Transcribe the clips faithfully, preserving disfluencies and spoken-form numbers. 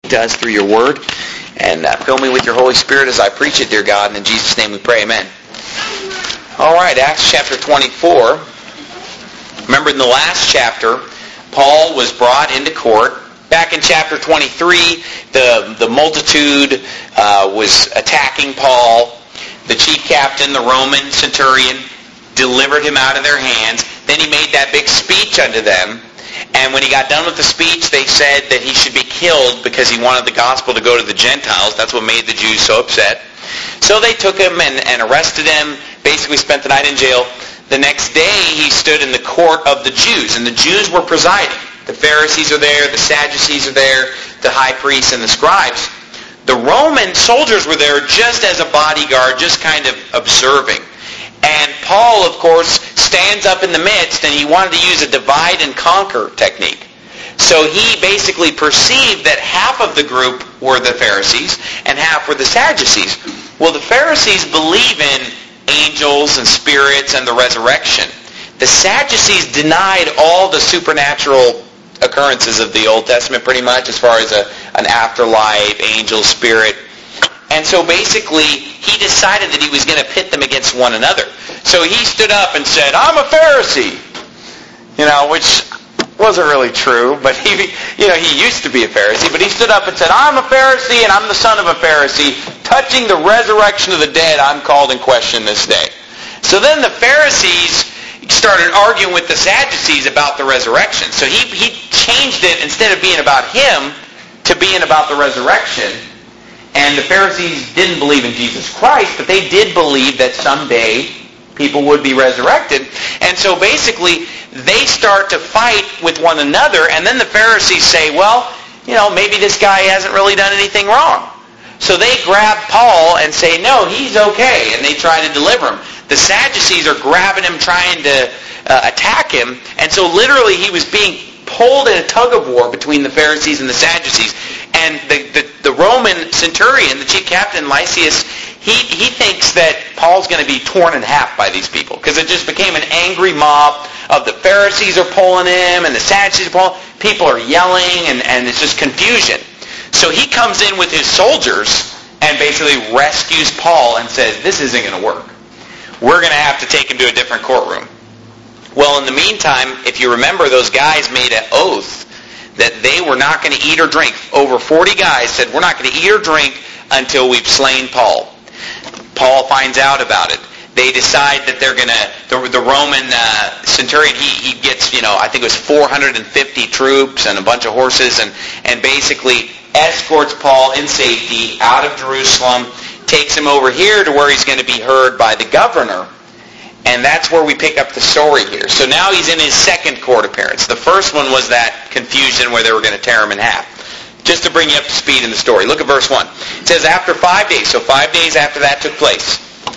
to us through your word. And uh, fill me with your Holy Spirit as I preach it, dear God. And in Jesus' name we pray, amen. All right, Acts chapter twenty-four. Remember in the last chapter, Paul was brought into court. Back in chapter twenty-three, the, the multitude uh, was attacking Paul. The chief captain, the Roman centurion, delivered him out of their hands. Then he made that big speech unto them. And when he got done with the speech, they said that he should be killed because he wanted the gospel to go to the Gentiles. That's what made the Jews so upset. So they took him and, and arrested him, basically spent the night in jail. The next day, he stood in the court of the Jews, and the Jews were presiding. The Pharisees are there, the Sadducees are there, the high priests and the scribes. The Roman soldiers were there just as a bodyguard, just kind of observing. And Paul, of course, stands up in the midst, and he wanted to use a divide and conquer technique. So he basically perceived that half of the group were the Pharisees and half were the Sadducees. Well, the Pharisees believe in angels and spirits and the resurrection. The Sadducees denied all the supernatural occurrences of the Old Testament pretty much, as far as a, an afterlife, angel, spirit. And so basically, he decided that he was going to pit them against one another. So he stood up and said, I'm a Pharisee. You know, which wasn't really true, but he, you know, he used to be a Pharisee, but he stood up and said, I'm a Pharisee and I'm the son of a Pharisee. Touching the resurrection of the dead, I'm called in question this day. So then the Pharisees started arguing with the Sadducees about the resurrection. So he, he changed it, instead of being about him, to being about the resurrection. And the Pharisees didn't believe in Jesus Christ, but they did believe that someday people would be resurrected. And so basically, they start to fight with one another, and then the Pharisees say, well, you know, maybe this guy hasn't really done anything wrong. So they grab Paul and say, no, he's okay, and they try to deliver him. The Sadducees are grabbing him, trying to uh, attack him, and so literally he was being pulled in a tug of war between the Pharisees and the Sadducees. And the, the, the Roman centurion, the chief captain, Lysias, he, he thinks that Paul's going to be torn in half by these people, because it just became an angry mob of the Pharisees are pulling him and the Sadducees are pulling. People are yelling, and, and it's just confusion. So he comes in with his soldiers and basically rescues Paul and says, this isn't going to work. We're going to have to take him to a different courtroom. Well, in the meantime, if you remember, those guys made an oath that they were not going to eat or drink. Over forty guys said, we're not going to eat or drink until we've slain Paul. Paul finds out about it. They decide that they're going to, the, the Roman uh, centurion, he, he gets, you know, I think it was four hundred fifty troops and a bunch of horses, and, and basically escorts Paul in safety out of Jerusalem, takes him over here to where he's going to be heard by the governor. And that's where we pick up the story here. So now he's in his second court appearance. The first one was that confusion where they were going to tear him in half. Just to bring you up to speed in the story. Look at verse one. It says, after five days, so five days after that took place,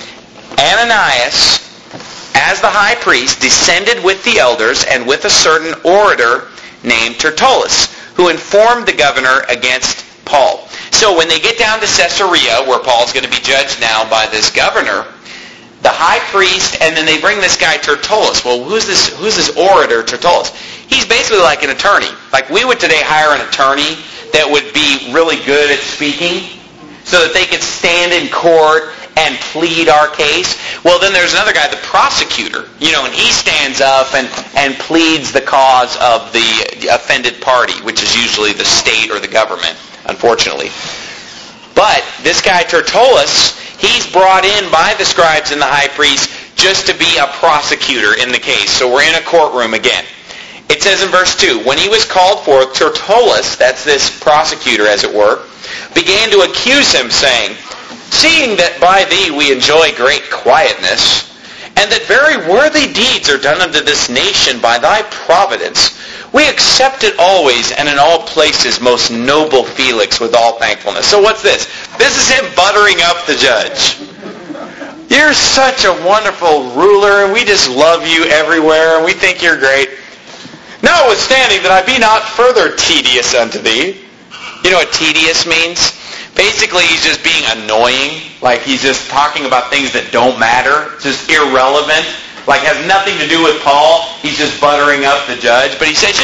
Ananias, as the high priest, descended with the elders and with a certain orator named Tertullus, who informed the governor against Paul. So when they get down to Caesarea, where Paul's going to be judged now by this governor, the high priest, and then they bring this guy Tertullus. Well, who's this who's this orator, Tertullus? He's basically like an attorney. Like we would today hire an attorney that would be really good at speaking so that they could stand in court and plead our case. Well, then there's another guy, the prosecutor, you know, and he stands up and, and pleads the cause of the offended party, which is usually the state or the government, unfortunately. But this guy Tertullus, he's brought in by the scribes and the high priest just to be a prosecutor in the case. So we're in a courtroom again. It says in verse two, when he was called forth, Tertullus, that's this prosecutor as it were, began to accuse him, saying, seeing that by thee we enjoy great quietness, and that very worthy deeds are done unto this nation by thy providence, we accept it always and in all places, most noble Felix, with all thankfulness. So what's this? This is him buttering up the judge. You're such a wonderful ruler, and we just love you everywhere, and we think you're great. Notwithstanding that I be not further tedious unto thee. You know what tedious means? Basically, he's just being annoying. Like he's just talking about things that don't matter. Just irrelevant. Like has nothing to do with Paul. He's just buttering up the judge. But he says, you know,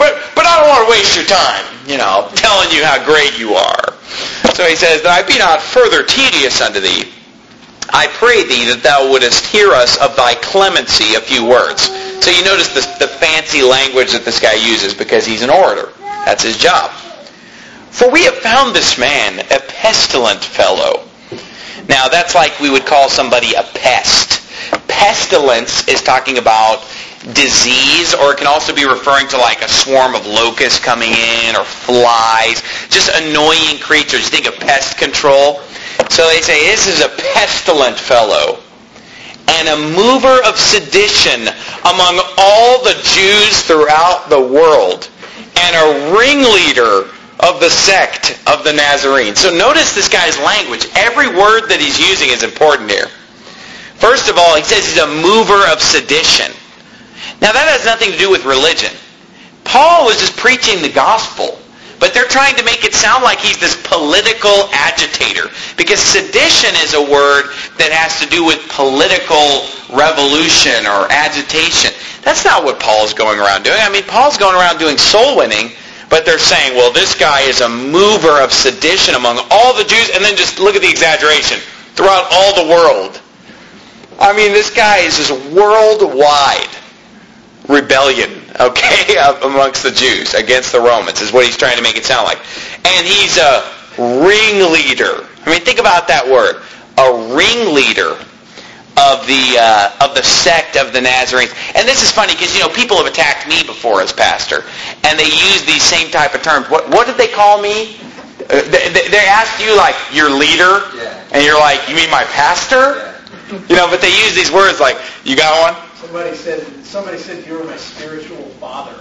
but, but I don't want to waste your time, you know, telling you how great you are. So he says, that I be not further tedious unto thee, I pray thee that thou wouldest hear us of thy clemency a few words. So you notice the, the fancy language that this guy uses because he's an orator. That's his job. For we have found this man a pestilent fellow. Now that's like we would call somebody a pest. Pestilence is talking about disease, or it can also be referring to like a swarm of locusts coming in, or flies, just annoying creatures. Think of pest control. So they say, this is a pestilent fellow, and a mover of sedition among all the Jews throughout the world, and a ringleader of the sect of the Nazarenes. So notice this guy's language. Every word that he's using is important here. First of all, he says he's a mover of sedition. Now that has nothing to do with religion. Paul was just preaching the gospel, but they're trying to make it sound like he's this political agitator, because sedition is a word that has to do with political revolution or agitation. That's not what Paul's going around doing. I mean, Paul's going around doing soul winning, but they're saying, well, this guy is a mover of sedition among all the Jews, and then just look at the exaggeration, throughout all the world. I mean, this guy is just worldwide rebellion, okay, amongst the Jews against the Romans is what he's trying to make it sound like. And he's a ringleader. I mean, think about that word. A ringleader of the uh, of the sect of the Nazarenes. And this is funny because, you know, people have attacked me before as pastor, and they use these same type of terms. What what did they call me? Uh, they, they asked you, like, your leader, yeah. And you're like, you mean my pastor? Yeah. You know, but they use these words like, you got one? Somebody said, somebody said you were my spiritual father.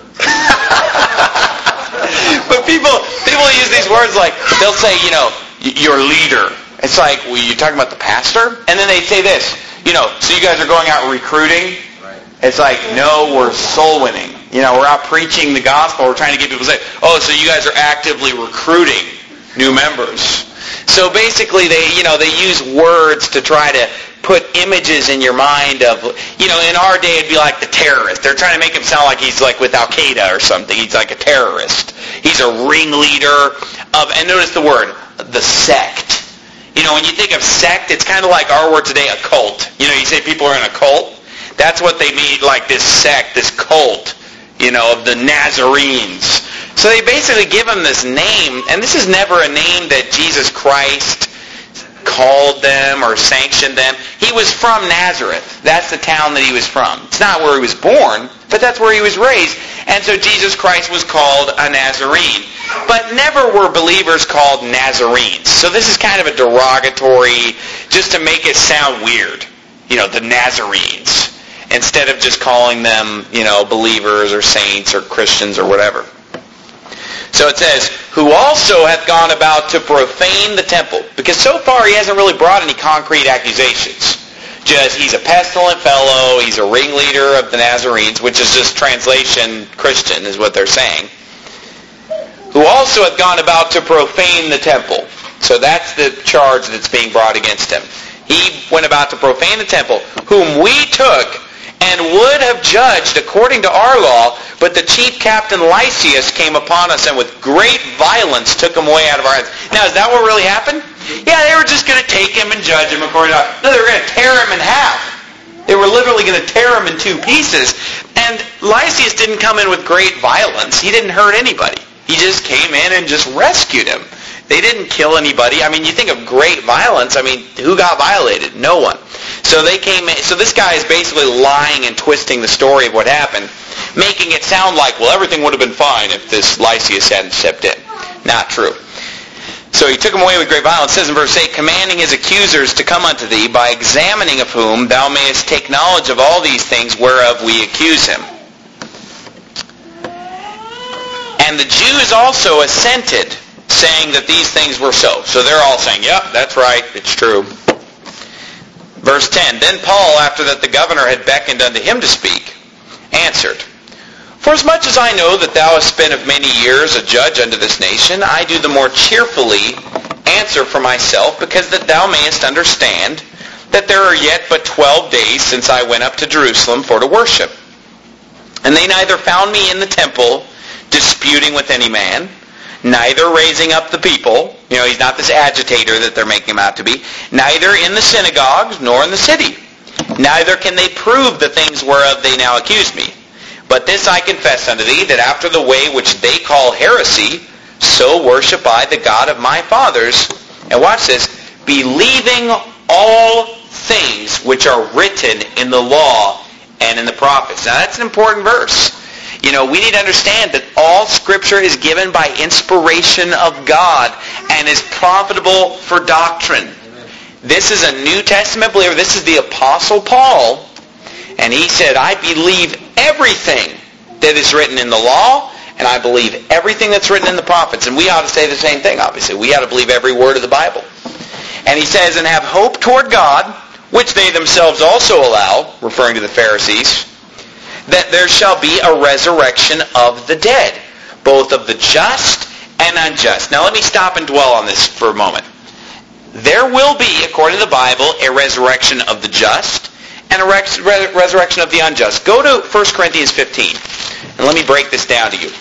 But people people use these words like, they'll say, you know, your leader. It's like, well, you're talking about the pastor? And then they say this, you know, so you guys are going out recruiting? Right. It's like, no, we're soul winning. You know, we're out preaching the gospel. We're trying to get people to say, oh, so you guys are actively recruiting new members. So basically, they, you know, they use words to try to put images in your mind of, you know, in our day it'd be like the terrorist. They're trying to make him sound like he's like with Al-Qaeda or something. He's like a terrorist. He's a ringleader of, and notice the word, the sect. You know, when you think of sect, it's kind of like our word today, a cult. You know, you say people are in a cult. That's what they mean, like this sect, this cult, you know, of the Nazarenes. So they basically give him this name, and this is never a name that Jesus Christ called them or sanctioned them. He was from Nazareth. That's the town that he was from. It's not where he was born, but that's where he was raised. And so Jesus Christ was called a Nazarene. But never were believers called Nazarenes. So this is kind of a derogatory, just to make it sound weird. You know, the Nazarenes. Instead of just calling them, you know, believers or saints or Christians or whatever. So it says, who also hath gone about to profane the temple. Because so far he hasn't really brought any concrete accusations. Just, he's a pestilent fellow, he's a ringleader of the Nazarenes, which is just translation Christian, is what they're saying. Who also hath gone about to profane the temple. So that's the charge that's being brought against him. He went about to profane the temple, whom we took and would have judged according to our law, but the chief captain Lysias came upon us and with great violence took him away out of our hands. Now, is that what really happened? Yeah, they were just going to take him and judge him according to our... No, they were going to tear him in half. They were literally going to tear him in two pieces. And Lysias didn't come in with great violence. He didn't hurt anybody. He just came in and just rescued him. They didn't kill anybody. I mean, you think of great violence. I mean, who got violated? No one. So they came in. So this guy is basically lying and twisting the story of what happened, making it sound like, well, everything would have been fine if this Lysias hadn't stepped in. Not true. So he took him away with great violence. It says in verse eight, commanding his accusers to come unto thee, by examining of whom thou mayest take knowledge of all these things whereof we accuse him. And the Jews also assented, saying that these things were so. So they're all saying, yep, that's right, it's true. Verse ten, then Paul, after that the governor had beckoned unto him to speak, answered, forasmuch as I know that thou hast been of many years a judge unto this nation, I do the more cheerfully answer for myself, because that thou mayest understand that there are yet but twelve days since I went up to Jerusalem for to worship. And they neither found me in the temple, disputing with any man, neither raising up the people. You know, he's not this agitator that they're making him out to be. Neither in the synagogues nor in the city. Neither can they prove the things whereof they now accuse me. But this I confess unto thee, that after the way which they call heresy, so worship I the God of my fathers. And watch this. Believing all things which are written in the law and in the prophets. Now that's an important verse. You know, we need to understand that all Scripture is given by inspiration of God and is profitable for doctrine. This is a New Testament believer. This is the Apostle Paul. And he said, I believe everything that is written in the law, and I believe everything that's written in the prophets. And we ought to say the same thing, obviously. We ought to believe every word of the Bible. And he says, and have hope toward God, which they themselves also allow, referring to the Pharisees, that there shall be a resurrection of the dead, both of the just and unjust. Now let me stop and dwell on this for a moment. There will be, according to the Bible, a resurrection of the just and a res- res- resurrection of the unjust. Go to First Corinthians fifteen, and let me break this down to you.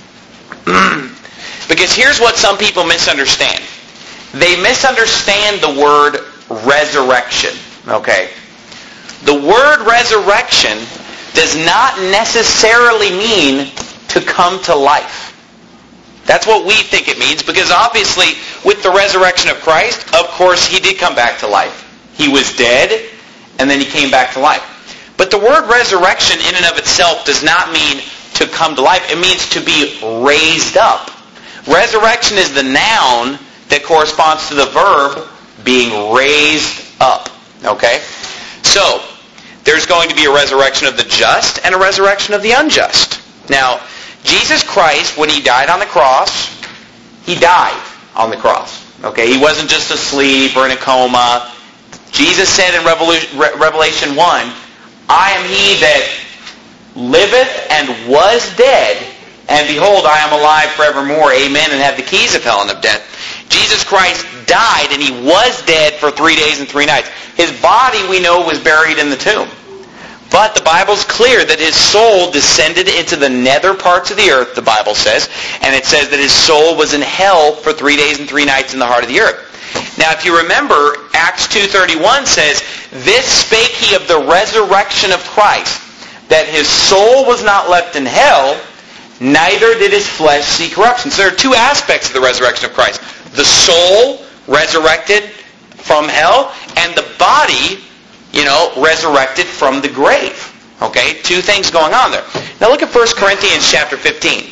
Because here's what some people misunderstand. They misunderstand the word resurrection. Okay? The word resurrection does not necessarily mean to come to life. That's what we think it means, because obviously with the resurrection of Christ, of course, he did come back to life. He was dead, and then he came back to life. But the word resurrection in and of itself does not mean to come to life. It means to be raised up. Resurrection is the noun that corresponds to the verb being raised up. Okay? So, there's going to be a resurrection of the just and a resurrection of the unjust. Now, Jesus Christ, when he died on the cross, he died on the cross. Okay? He wasn't just asleep or in a coma. Jesus said in Revelation one, I am he that liveth and was dead, and behold, I am alive forevermore. Amen. And have the keys of hell and of death. Jesus Christ died, and he was dead for three days and three nights. His body, we know, was buried in the tomb. But the Bible's clear that his soul descended into the nether parts of the earth, the Bible says, and it says that his soul was in hell for three days and three nights in the heart of the earth. Now, if you remember, Acts two thirty-one says, this spake he of the resurrection of Christ, that his soul was not left in hell, neither did his flesh see corruption. So there are two aspects of the resurrection of Christ. The soul resurrected from hell, and the body, you know, resurrected from the grave. Okay? Two things going on there. Now look at First Corinthians chapter fifteen.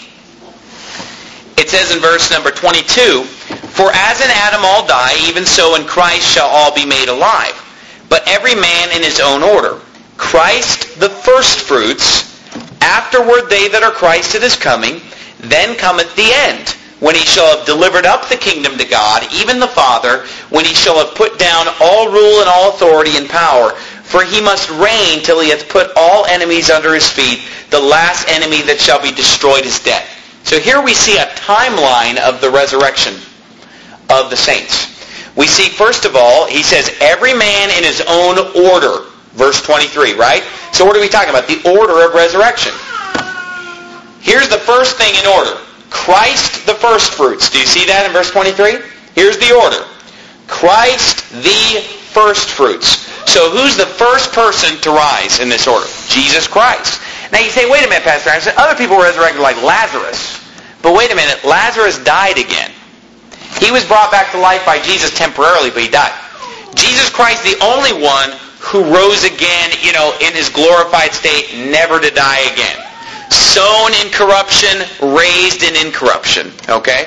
It says in verse number twenty-two, for as in Adam all die, even so in Christ shall all be made alive. But every man in his own order. Christ the firstfruits, afterward they that are Christ at his coming, then cometh the end, when he shall have delivered up the kingdom to God, even the Father, when he shall have put down all rule and all authority and power. For he must reign till he hath put all enemies under his feet. The last enemy that shall be destroyed is death. So here we see a timeline of the resurrection of the saints. We see, first of all, he says, every man in his own order. Verse twenty-three, right? So what are we talking about? The order of resurrection. Here's the first thing in order. Christ the firstfruits. Do you see that in verse twenty-three? Here's the order. Christ the firstfruits. So who's the first person to rise in this order? Jesus Christ. Now you say, wait a minute, Pastor Anderson, other people were resurrected like Lazarus. But wait a minute, Lazarus died again. He was brought back to life by Jesus temporarily, but he died. Jesus Christ, the only one who rose again, you know, in his glorified state, never to die again. Sown in corruption, raised in incorruption. Okay?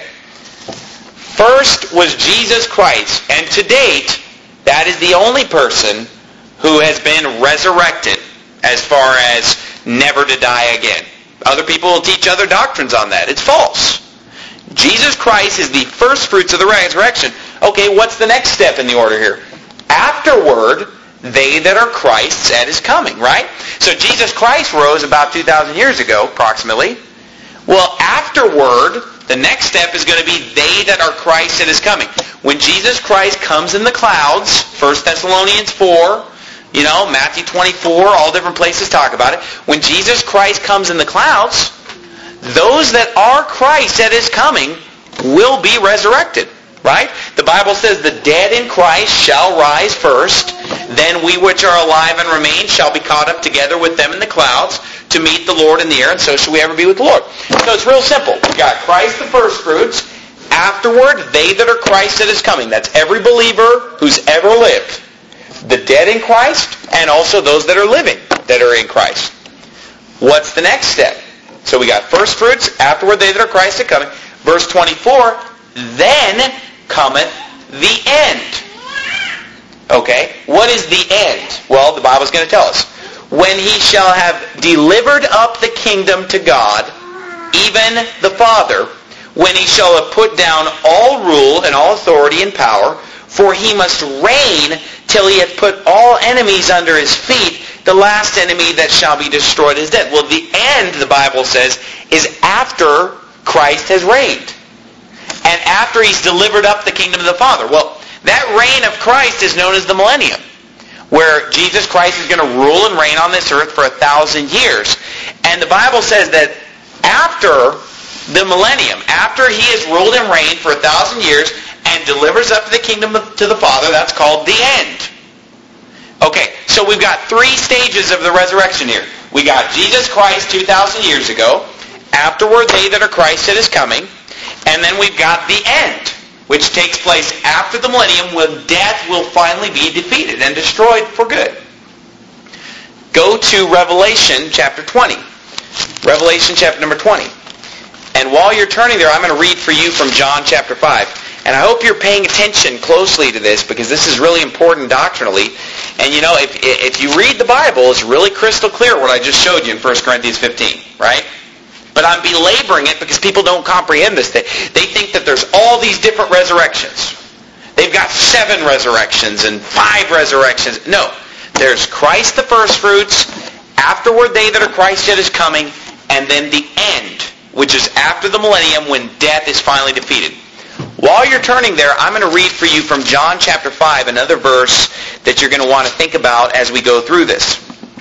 First was Jesus Christ, and to date, that is the only person who has been resurrected as far as never to die again. Other people will teach other doctrines on that. It's false. Jesus Christ is the first fruits of the resurrection. Okay, what's the next step in the order here? Afterward, they that are Christ's at his coming, right? So Jesus Christ rose about two thousand years ago, approximately. Well, afterward, the next step is going to be they that are Christ at his coming. When Jesus Christ comes in the clouds, First Thessalonians four, you know, Matthew twenty-four, all different places talk about it. When Jesus Christ comes in the clouds, those that are Christ at his coming will be resurrected. Right? The Bible says the dead in Christ shall rise first. Then we which are alive and remain shall be caught up together with them in the clouds to meet the Lord in the air, and so shall we ever be with the Lord. So it's real simple. We've got Christ the first fruits. Afterward, they that are Christ at his coming. That's every believer who's ever lived. The dead in Christ, and also those that are living that are in Christ. What's the next step? So we got first fruits. Afterward, they that are Christ at coming. Verse twenty-four, then cometh the end. Okay, what is the end? Well, the Bible's going to tell us. When he shall have delivered up the kingdom to God, even the Father, when he shall have put down all rule and all authority and power, for he must reign till he hath put all enemies under his feet. The last enemy that shall be destroyed is death. Well, the end, the Bible says, is after Christ has reigned. And after he's delivered up the kingdom of the Father. Well, that reign of Christ is known as the millennium, where Jesus Christ is going to rule and reign on this earth for a thousand years. And the Bible says that after the millennium, after he has ruled and reigned for a thousand years and delivers up the kingdom to the Father, that's called the end. Okay, so we've got three stages of the resurrection here. We got Jesus Christ two thousand years ago. Afterward, they that are Christ at his coming. And then we've got the end, which takes place after the millennium when death will finally be defeated and destroyed for good. Go to Revelation chapter twenty. Revelation chapter number twenty. And while you're turning there, I'm going to read for you from John chapter five. And I hope you're paying attention closely to this, because this is really important doctrinally. And you know, if if you read the Bible, it's really crystal clear what I just showed you in First Corinthians fifteen, right? But I'm belaboring it because people don't comprehend this. They, they think that there's all these different resurrections. They've got seven resurrections and five resurrections. No. There's Christ the first fruits, afterward they that are Christ yet is coming, and then the end, which is after the millennium when death is finally defeated. While you're turning there, I'm going to read for you from John chapter five, another verse that you're going to want to think about as we go through this.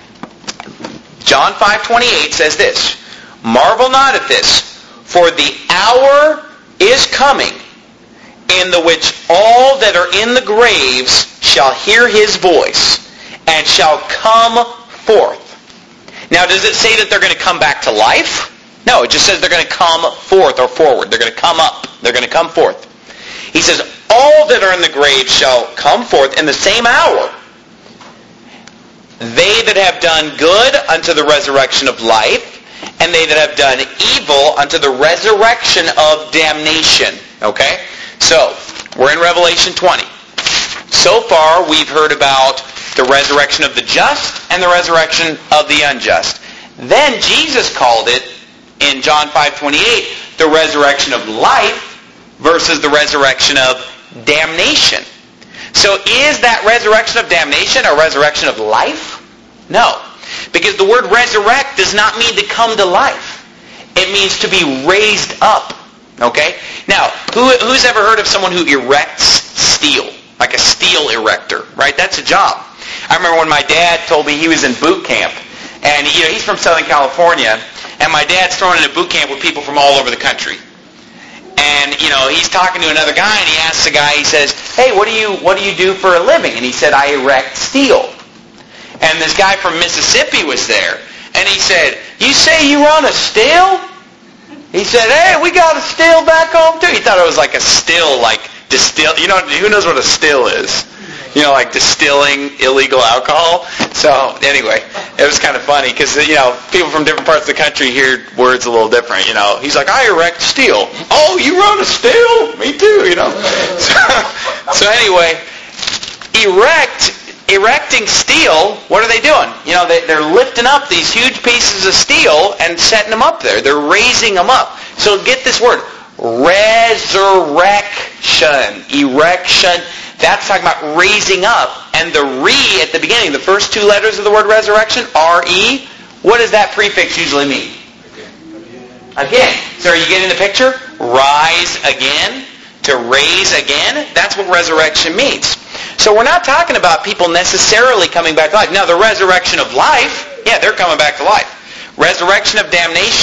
John five twenty-eight says this, marvel not at this, for the hour is coming in the which all that are in the graves shall hear his voice and shall come forth. Now, does it say that they're going to come back to life? No, it just says they're going to come forth or forward. They're going to come up. They're going to come forth. He says, all that are in the grave shall come forth in the same hour. They that have done good unto the resurrection of life, and they that have done evil unto the resurrection of damnation. Okay? So, we're in Revelation twenty. So far, we've heard about the resurrection of the just and the resurrection of the unjust. Then Jesus called it, in John five twenty-eight, the resurrection of life versus the resurrection of damnation. So is that resurrection of damnation a resurrection of life? No. Because the word resurrect does not mean to come to life. It means to be raised up. Okay? Now, who, who's ever heard of someone who erects steel? Like a steel erector, right? That's a job. I remember when my dad told me he was in boot camp. And you know, he's from Southern California. And my dad's thrown in a boot camp with people from all over the country. And, you know, he's talking to another guy, and he asks the guy, he says, hey, what do you what do you do for a living? And he said, I erect steel. And this guy from Mississippi was there. And he said, you say you run a still? He said, hey, we got a still back home too. He thought it was like a still, like distill. You know, who knows what a still is? You know, like distilling illegal alcohol. So anyway, it was kind of funny because, you know, people from different parts of the country hear words a little different. You know, he's like, I erect steel. Oh, you run a still? Me too, you know. So, so anyway, erect, erecting steel, what are they doing? You know, they, they're lifting up these huge pieces of steel and setting them up there. They're raising them up. So get this word, resurrection, erection. That's talking about raising up. And the re at the beginning, the first two letters of the word resurrection, R E, what does that prefix usually mean? Again. So are you getting the picture? Rise again, to raise again. That's what resurrection means. So we're not talking about people necessarily coming back to life. Now, the resurrection of life, yeah, they're coming back to life. Resurrection of damnation,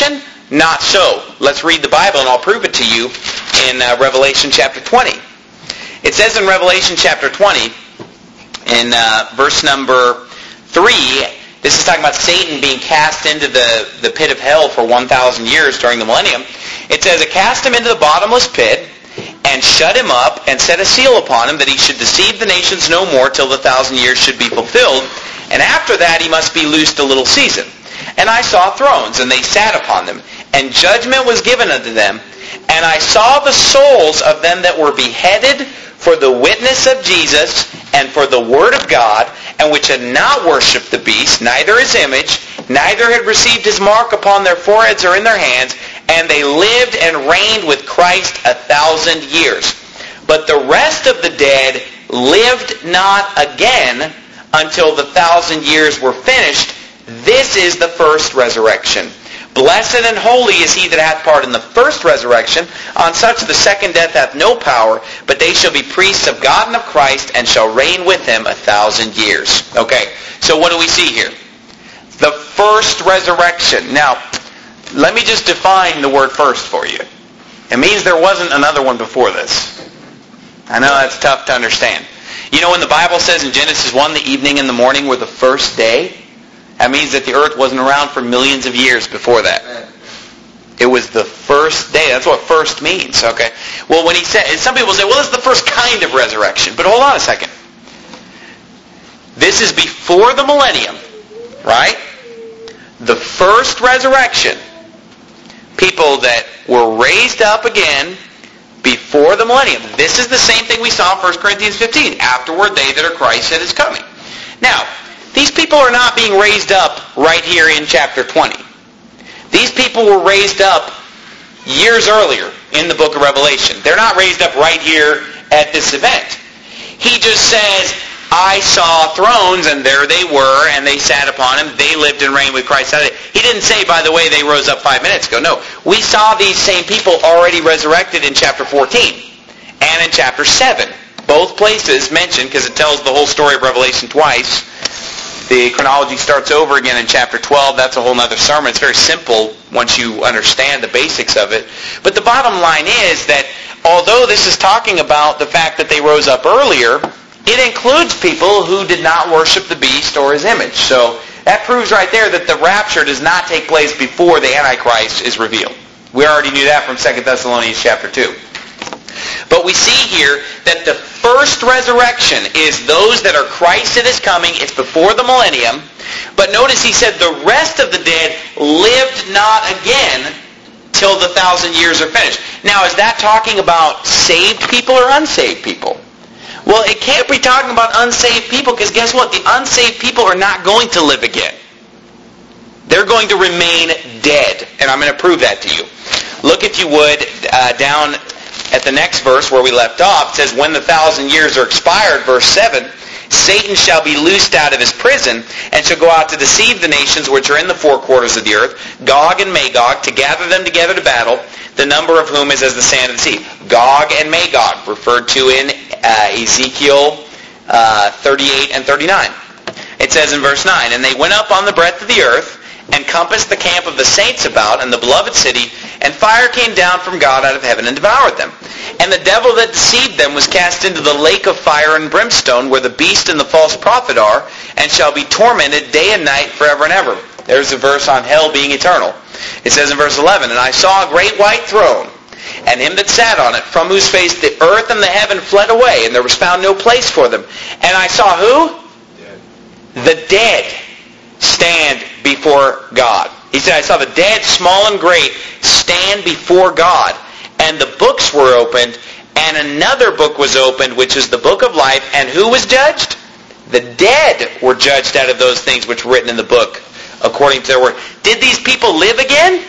Not so. Let's read the Bible and I'll prove it to you in uh, Revelation chapter twenty. It says in Revelation chapter twenty, in uh, verse number three, this is talking about Satan being cast into the, the pit of hell for one thousand years during the millennium. It says, it cast him into the bottomless pit and shut him up and set a seal upon him that he should deceive the nations no more till the thousand years should be fulfilled. And after that he must be loosed a little season. And I saw thrones, and they sat upon them, and judgment was given unto them. And I saw the souls of them that were beheaded for the witness of Jesus and for the word of God, and which had not worshipped the beast, neither his image, neither had received his mark upon their foreheads or in their hands, and they lived and reigned with Christ a thousand years. But the rest of the dead lived not again until the thousand years were finished. This is the first resurrection. Blessed and holy is he that hath part in the first resurrection. On such the second death hath no power, but they shall be priests of God and of Christ, and shall reign with him a thousand years. Okay, so what do we see here? The first resurrection. Now, let me just define the word first for you. It means there wasn't another one before this. I know that's tough to understand. You know when the Bible says in Genesis one, the evening and the morning were the first day? That means that the earth wasn't around for millions of years before that. It was the first day. That's what first means. Okay. Well, when he said, some people say, well, this is the first kind of resurrection. But hold on a second. This is before the millennium, right? The first resurrection. People that were raised up again before the millennium. This is the same thing we saw in First Corinthians fifteen. Afterward, they that are Christ that is coming. Now, these people are not being raised up right here in chapter twenty. These people were raised up years earlier in the book of Revelation. They're not raised up right here at this event. He just says, I saw thrones, and there they were, and they sat upon them. They lived and reigned with Christ. He didn't say, by the way, they rose up five minutes ago. No, we saw these same people already resurrected in chapter fourteen and in chapter seven. Both places mentioned, because it tells the whole story of Revelation twice. The chronology starts over again in chapter twelve. That's a whole other sermon. It's very simple once you understand the basics of it. But the bottom line is that although this is talking about the fact that they rose up earlier, it includes people who did not worship the beast or his image. So that proves right there that the rapture does not take place before the Antichrist is revealed. We already knew that from Second Thessalonians chapter two. But we see here that the first resurrection is those that are Christ that is coming. It's before the millennium. But notice he said the rest of the dead lived not again till the thousand years are finished. Now, is that talking about saved people or unsaved people? Well, it can't be talking about unsaved people, because guess what? The unsaved people are not going to live again. They're going to remain dead. And I'm going to prove that to you. Look, if you would, uh, down at the next verse where we left off. It says, when the thousand years are expired, verse seven, Satan shall be loosed out of his prison, and shall go out to deceive the nations which are in the four quarters of the earth, Gog and Magog, to gather them together to battle, the number of whom is as the sand of the sea. Gog and Magog, referred to in uh, Ezekiel uh, thirty-eight and thirty-nine. It says in verse nine, and they went up on the breadth of the earth, and compassed the camp of the saints about, and the beloved city, and fire came down from God out of heaven and devoured them. And the devil that deceived them was cast into the lake of fire and brimstone, where the beast and the false prophet are, and shall be tormented day and night forever and ever. There's a verse on hell being eternal. It says in verse eleven, and I saw a great white throne, and him that sat on it, from whose face the earth and the heaven fled away, and there was found no place for them. And I saw who? Dead. The dead stand before God. He said, I saw the dead, small and great, stand before God. And the books were opened, and another book was opened, which is the book of life. And who was judged? The dead were judged out of those things which were written in the book, according to their word. Did these people live again?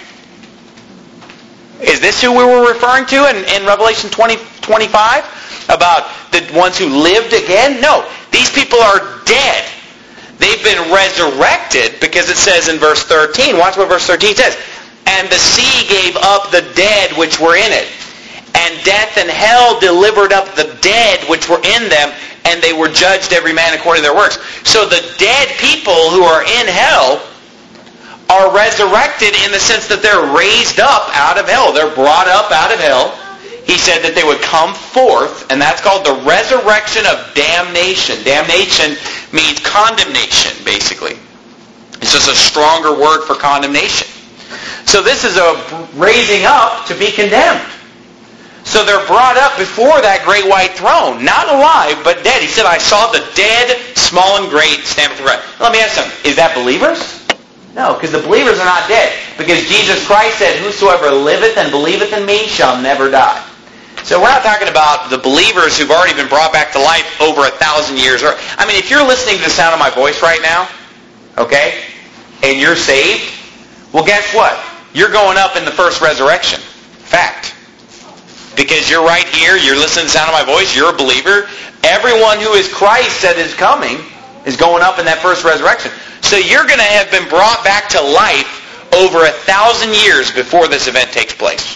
Is this who we were referring to in, in Revelation twenty, twenty-five? About the ones who lived again? No. These people are dead. They've been resurrected, because it says in verse thirteen, watch what verse thirteen says, and the sea gave up the dead which were in it, and death and hell delivered up the dead which were in them, and they were judged every man according to their works. So the dead people who are in hell are resurrected in the sense that they're raised up out of hell. They're brought up out of hell. He said that they would come forth, and that's called the resurrection of damnation. Damnation means condemnation, basically. It's just a stronger word for condemnation. So this is a raising up to be condemned. So they're brought up before that great white throne, not alive, but dead. He said, I saw the dead, small and great, stand before God. Let me ask you something. Is that believers? No, because the believers are not dead. Because Jesus Christ said, whosoever liveth and believeth in me shall never die. So we're not talking about the believers who've already been brought back to life over a thousand years. I mean, if you're listening to the sound of my voice right now, okay, and you're saved, well, guess what? You're going up in the first resurrection. Fact. Because you're right here, you're listening to the sound of my voice, you're a believer. Everyone who is Christ that is coming is going up in that first resurrection. So you're going to have been brought back to life over a thousand years before this event takes place.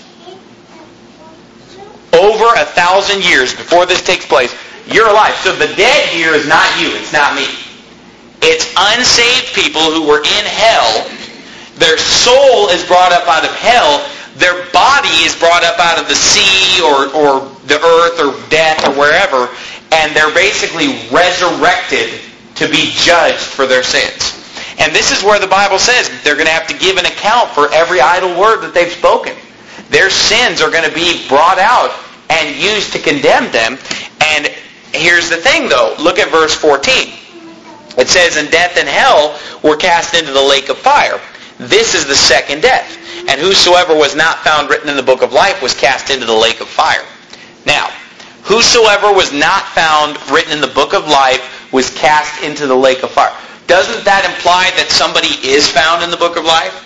Over a thousand years before this takes place, you're alive. So the dead here is not you, it's not me. It's unsaved people who were in hell. Their soul is brought up out of hell. Their body is brought up out of the sea or, or the earth or death or wherever, and they're basically resurrected to be judged for their sins. And this is where the Bible says they're going to have to give an account for every idle word that they've spoken. Their sins are going to be brought out and used to condemn them. And here's the thing, though. Look at verse fourteen. It says, and death and hell were cast into the lake of fire. This is the second death. And whosoever was not found written in the book of life was cast into the lake of fire. Now, whosoever was not found written in the book of life was cast into the lake of fire. Doesn't that imply that somebody is found in the book of life?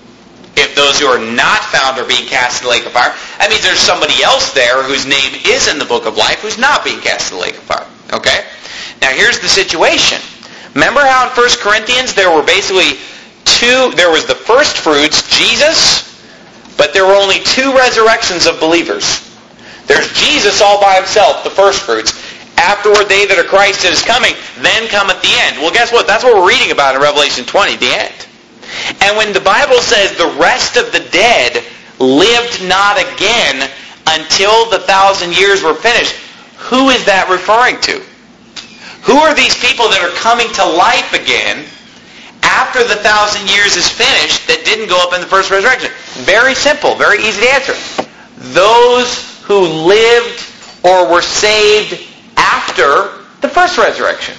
If those who are not found are being cast in the lake of fire, that means there's somebody else there whose name is in the book of life who's not being cast in the lake of fire. Okay? Now here's the situation. Remember how in First Corinthians there were basically two, there was the first fruits, Jesus, but there were only two resurrections of believers. There's Jesus all by himself, the first fruits. Afterward, they that are Christ that is coming, then cometh the end. Well, guess what? That's what we're reading about in Revelation twenty, the end. And when the Bible says the rest of the dead lived not again until the thousand years were finished, who is that referring to? Who are these people that are coming to life again after the thousand years is finished that didn't go up in the first resurrection? Very simple, very easy to answer. Those who lived or were saved after the first resurrection.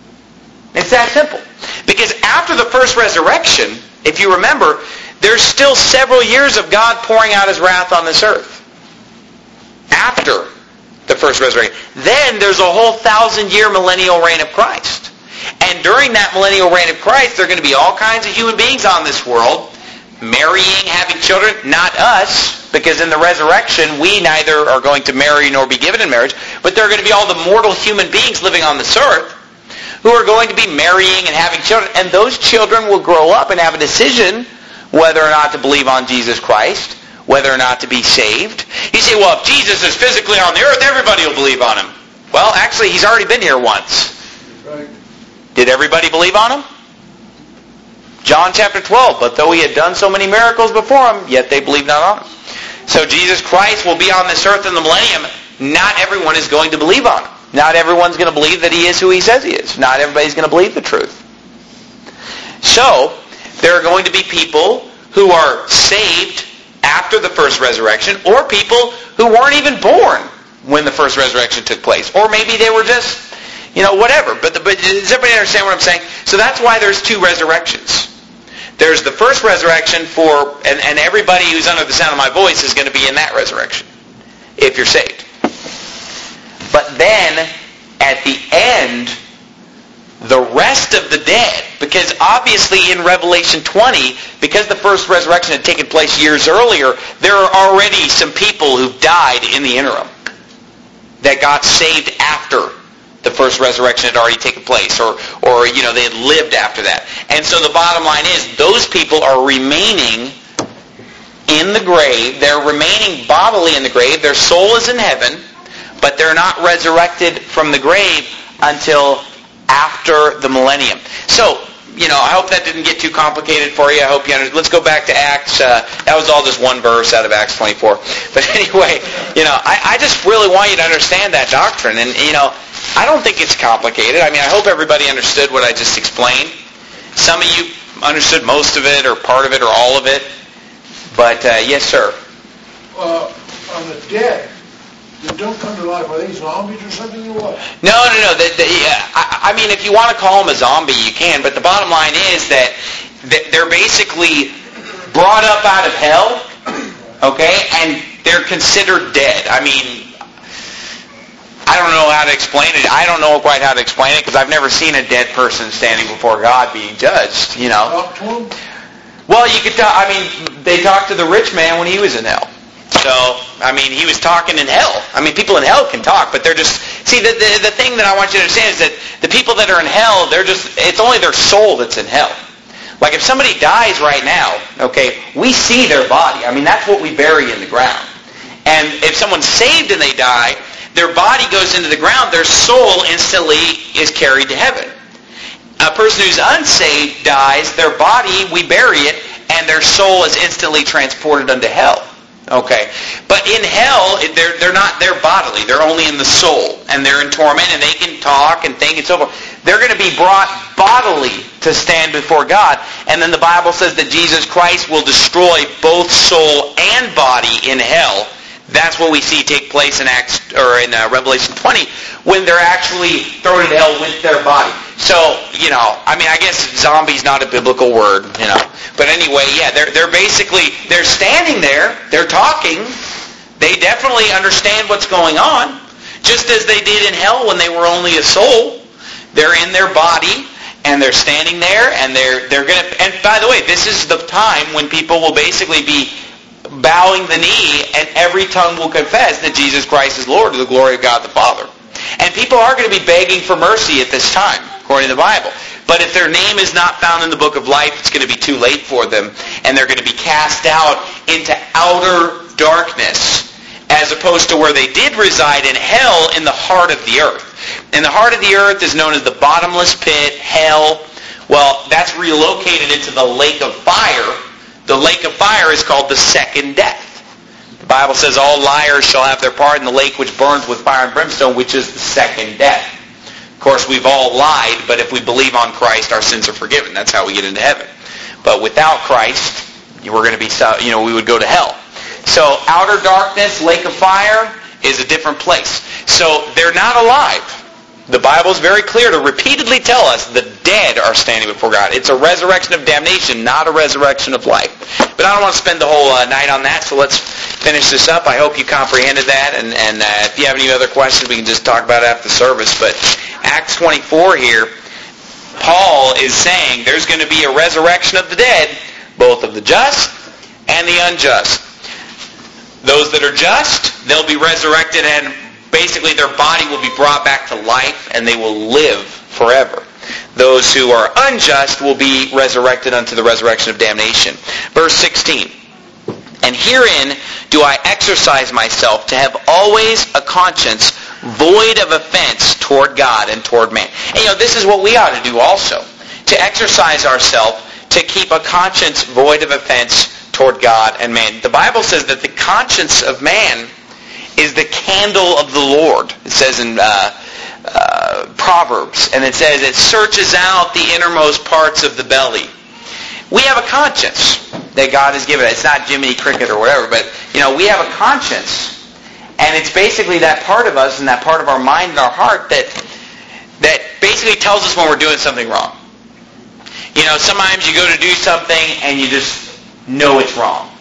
It's that simple. Because after the first resurrection, if you remember, there's still several years of God pouring out his wrath on this earth. After the first resurrection. Then there's a whole thousand-year millennial reign of Christ. And during that millennial reign of Christ, there are going to be all kinds of human beings on this world, marrying, having children. Not us, because in the resurrection, we neither are going to marry nor be given in marriage, but there are going to be all the mortal human beings living on this earth who are going to be marrying and having children. And those children will grow up and have a decision whether or not to believe on Jesus Christ, whether or not to be saved. You say, well, if Jesus is physically on the earth, everybody will believe on him. Well, actually, he's already been here once. Right. Did everybody believe on him? John chapter twelve, but though he had done so many miracles before him, yet they believed not on him. So Jesus Christ will be on this earth in the millennium. Not everyone is going to believe on him. Not everyone's going to believe that he is who he says he is. Not everybody's going to believe the truth. So, there are going to be people who are saved after the first resurrection, or people who weren't even born when the first resurrection took place. Or maybe they were just, you know, whatever. But, the, but does everybody understand what I'm saying? So that's why there's two resurrections. There's the first resurrection for, and, and everybody who's under the sound of my voice is going to be in that resurrection, if you're saved. But then, at the end, the rest of the dead, because obviously in Revelation twenty, because the first resurrection had taken place years earlier, there are already some people who've died in the interim that got saved after the first resurrection had already taken place, or, or you know, they had lived after that. And so the bottom line is, those people are remaining in the grave. They're remaining bodily in the grave. Their soul is in heaven, but they're not resurrected from the grave until after the millennium. So, you know, I hope that didn't get too complicated for you. I hope you understand. Let's go back to Acts. Uh, that was all just one verse out of Acts twenty-four. But anyway, you know, I, I just really want you to understand that doctrine. And, you know, I don't think it's complicated. I mean, I hope everybody understood what I just explained. Some of you understood most of it or part of it or all of it. But, uh, yes, sir. Uh, on the dead, that don't come to life, are they zombies or something or what? No, no, no. The, the, uh, I, I mean, if you want to call them a zombie, you can. But the bottom line is that they're basically brought up out of hell, okay, and they're considered dead. I mean, I don't know how to explain it. I don't know quite how to explain it because I've never seen a dead person standing before God being judged, you know. Talk to them? Well, you could talk, I mean, they talked to the rich man when he was in hell. So, I mean, he was talking in hell. I mean, people in hell can talk, but they're just... See, the, the, the thing that I want you to understand is that the people that are in hell, they're just... It's only their soul that's in hell. Like, if somebody dies right now, okay, we see their body. I mean, that's what we bury in the ground. And if someone's saved and they die, their body goes into the ground, their soul instantly is carried to heaven. A person who's unsaved dies, their body, we bury it, and their soul is instantly transported unto hell. Okay. But in hell, they're, they're not, they're bodily. They're only in the soul. And they're in torment, and they can talk and think and so forth. They're going to be brought bodily to stand before God. And then the Bible says that Jesus Christ will destroy both soul and body in hell. That's what we see take place in Acts or in uh, Revelation twenty when they're actually thrown into hell with their body. So, you know, I mean, I guess zombie's not a biblical word, you know. But anyway, yeah, they're they're basically they're standing there, they're talking. They definitely understand what's going on, just as they did in hell when they were only a soul. They're in their body and they're standing there and they're they're going to and by the way, this is the time when people will basically be bowing the knee, and every tongue will confess that Jesus Christ is Lord to the glory of God the Father. And people are going to be begging for mercy at this time, according to the Bible. But if their name is not found in the book of life, it's going to be too late for them, and they're going to be cast out into outer darkness, as opposed to where they did reside in hell, in the heart of the earth. And the heart of the earth is known as the bottomless pit, hell. Well, that's relocated into the lake of fire. The lake of fire is called the second death. The Bible says all liars shall have their part in the lake which burns with fire and brimstone, which is the second death. Of course, we've all lied, but if we believe on Christ, our sins are forgiven. That's how we get into heaven. But without Christ, we're going to be, you know, we would go to hell. So outer darkness, lake of fire, is a different place. So they're not alive. The Bible is very clear to repeatedly tell us the dead are standing before God. It's a resurrection of damnation, not a resurrection of life. But I don't want to spend the whole uh, night on that, so let's finish this up. I hope you comprehended that, and, and uh, if you have any other questions, we can just talk about it after the service. But Acts twenty-four here, Paul is saying there's going to be a resurrection of the dead, both of the just and the unjust. Those that are just, they'll be resurrected, and basically their body will be brought back to life, and they will live forever. Those who are unjust will be resurrected unto the resurrection of damnation. Verse sixteen, and herein do I exercise myself to have always a conscience void of offense toward God and toward man. And you know, this is what we ought to do also, to exercise ourselves to keep a conscience void of offense toward God and man. The Bible says that the conscience of man is the candle of the Lord. It says in uh, uh, Proverbs, and it says it searches out the innermost parts of the belly. We have a conscience that God has given. It's not Jiminy Cricket or whatever, but you know, we have a conscience, and it's basically that part of us and that part of our mind and our heart that that basically tells us when we're doing something wrong. You know, sometimes you go to do something and you just know it's wrong.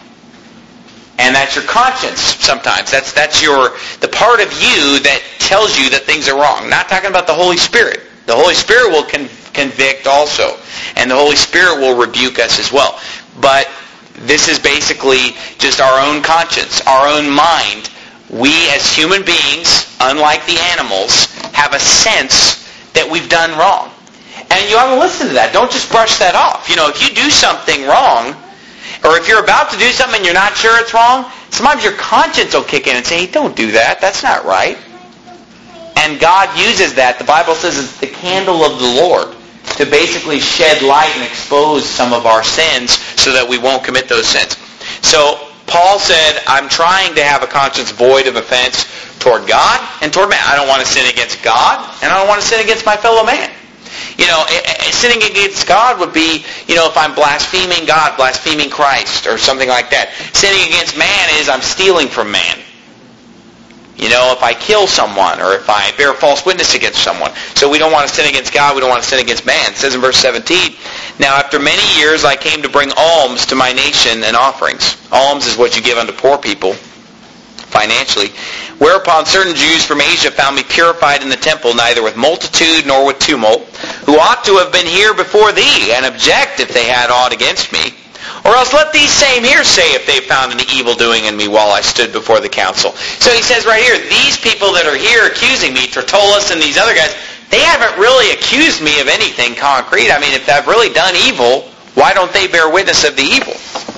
And that's your conscience sometimes. That's that's your the part of you that tells you that things are wrong. Not talking about the Holy Spirit. The Holy Spirit will con- convict also. And the Holy Spirit will rebuke us as well. But this is basically just our own conscience, our own mind. We as human beings, unlike the animals, have a sense that we've done wrong. And you ought to listen to that. Don't just brush that off. You know, if you do something wrong, or if you're about to do something and you're not sure it's wrong, sometimes your conscience will kick in and say, hey, don't do that. That's not right. And God uses that. The Bible says it's the candle of the Lord to basically shed light and expose some of our sins so that we won't commit those sins. So Paul said, I'm trying to have a conscience void of offense toward God and toward man. I don't want to sin against God, and I don't want to sin against my fellow man. You know, sinning against God would be, you know, if I'm blaspheming God, blaspheming Christ, or something like that. Sinning against man is I'm stealing from man. You know, if I kill someone, or if I bear false witness against someone. So we don't want to sin against God, we don't want to sin against man. It says in verse seventeen, now after many years I came to bring alms to my nation and offerings. Alms is what you give unto poor people, financially. Whereupon certain Jews from Asia found me purified in the temple, neither with multitude nor with tumult, who ought to have been here before thee, and object if they had aught against me. Or else let these same here say if they found any evil doing in me while I stood before the council. So he says right here, these people that are here accusing me, Tertullus and these other guys, they haven't really accused me of anything concrete. I mean, if I've really done evil, why don't they bear witness of the evil?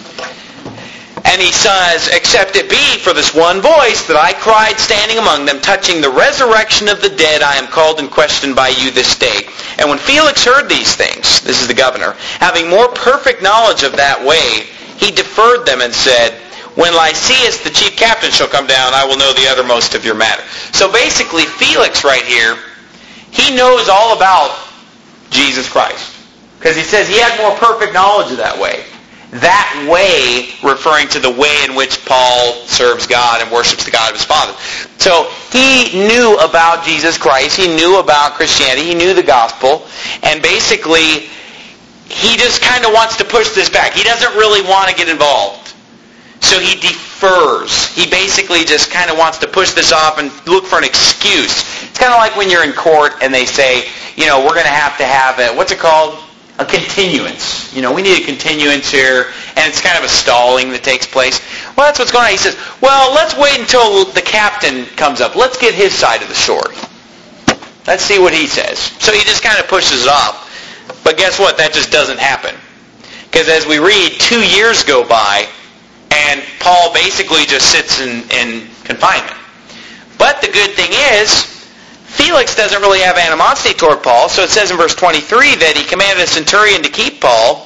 And he says, except it be for this one voice that I cried standing among them, touching the resurrection of the dead, I am called and questioned by you this day. And when Felix heard these things, this is the governor, having more perfect knowledge of that way, he deferred them and said, when Lysias the chief captain shall come down, I will know the uttermost of your matter. So basically, Felix right here, he knows all about Jesus Christ. Because he says he had more perfect knowledge of that way. That way referring to the way in which Paul serves God and worships the God of his father. So he knew about Jesus Christ. He knew about Christianity. He knew the gospel. And basically, he just kind of wants to push this back. He doesn't really want to get involved. So he defers. He basically just kind of wants to push this off and look for an excuse. It's kind of like when you're in court and they say, you know, we're going to have to have a, what's it called? A continuance. You know, we need a continuance here, and it's kind of a stalling that takes place. Well, that's what's going on. He says, well, let's wait until the captain comes up. Let's get his side of the story. Let's see what he says. So he just kind of pushes it off. But guess what? That just doesn't happen. Because as we read, two years go by, and Paul basically just sits in, in confinement. But the good thing is, Felix doesn't really have animosity toward Paul, so it says in verse twenty-three that he commanded a centurion to keep Paul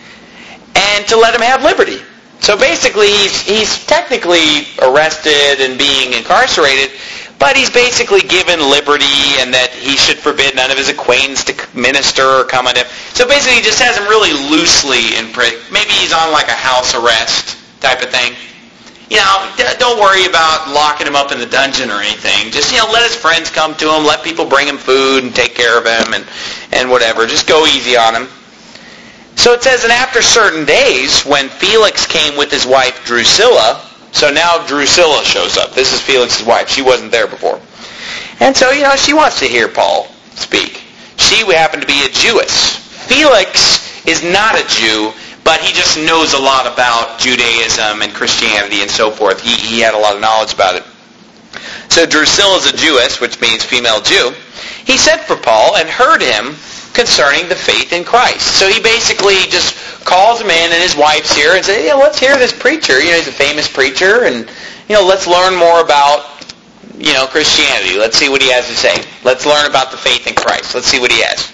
and to let him have liberty. So basically he's, he's technically arrested and being incarcerated, but he's basically given liberty and that he should forbid none of his acquaintance to minister or come on him. So basically he just has him really loosely in prison. Maybe he's on like a house arrest type of thing. You know, don't worry about locking him up in the dungeon or anything. Just, you know, let his friends come to him, let people bring him food and take care of him and, and whatever. Just go easy on him. So it says, and after certain days, when Felix came with his wife Drusilla, so now Drusilla shows up. This is Felix's wife. She wasn't there before. And so, you know, she wants to hear Paul speak. She happened to be a Jewess. Felix is not a Jew, but he just knows a lot about Judaism and Christianity and so forth. He, he had a lot of knowledge about it. So Drusilla is a Jewess, which means female Jew. He sent for Paul and heard him concerning the faith in Christ. So he basically just calls him in, and his wife's here, and says, yeah, let's hear this preacher. You know, he's a famous preacher, and, you know, let's learn more about, you know, Christianity. Let's see what he has to say. Let's learn about the faith in Christ. Let's see what he has.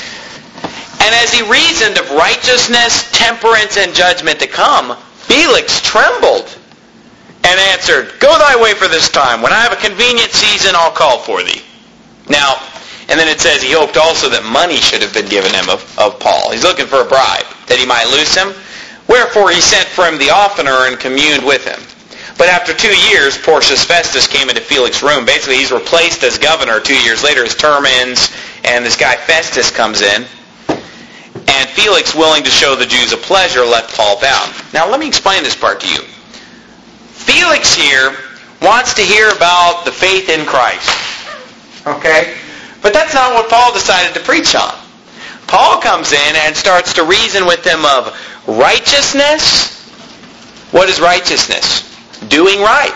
And as he reasoned of righteousness, temperance, and judgment to come, Felix trembled and answered, go thy way for this time. When I have a convenient season, I'll call for thee. Now, and then it says he hoped also that money should have been given him of, of Paul. He's looking for a bribe, that he might loose him. Wherefore he sent for him the oftener and communed with him. But after two years, Porcius Festus came into Felix's room. Basically, he's replaced as governor two years later. His term ends, and this guy Festus comes in. And Felix, willing to show the Jews a pleasure, let Paul bound. Now, let me explain this part to you. Felix here wants to hear about the faith in Christ. Okay? But that's not what Paul decided to preach on. Paul comes in and starts to reason with them of righteousness. What is righteousness? Doing right.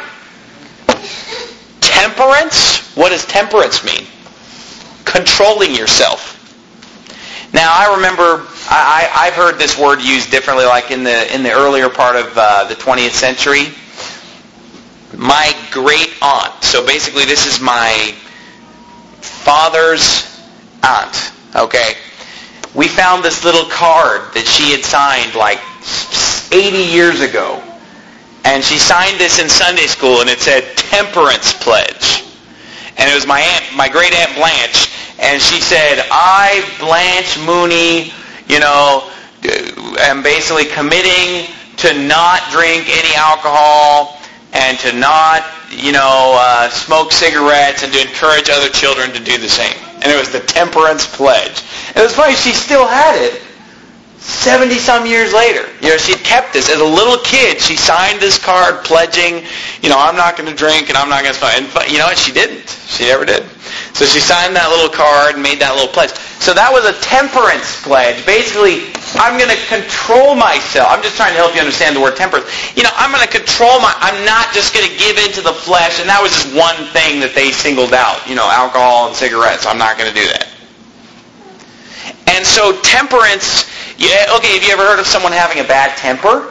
Temperance. What does temperance mean? Controlling yourself. Now, I remember, I, I've heard this word used differently, like in the in the earlier part of uh, the twentieth century. My great aunt. So basically, this is my father's aunt. Okay? we found this little card that she had signed like eighty years ago. And she signed this in Sunday school, and it said, Temperance Pledge. And it was my aunt, my great aunt Blanche, and she said, I, Blanche Mooney, you know, am basically committing to not drink any alcohol and to not, you know, uh, smoke cigarettes and to encourage other children to do the same. And it was the Temperance Pledge. And it was funny, she still had it seventy-some years later. You know, she'd kept this. As a little kid, she signed this card pledging, you know, I'm not going to drink and I'm not going to smoke. And you know what? She didn't. She never did. So she signed that little card and made that little pledge. So that was a temperance pledge. Basically, I'm going to control myself. I'm just trying to help you understand the word temperance. You know, I'm going to control my, I'm not just going to give into the flesh. And that was just one thing that they singled out. You know, alcohol and cigarettes. I'm not going to do that. And so temperance, yeah, okay, have you ever heard of someone having a bad temper?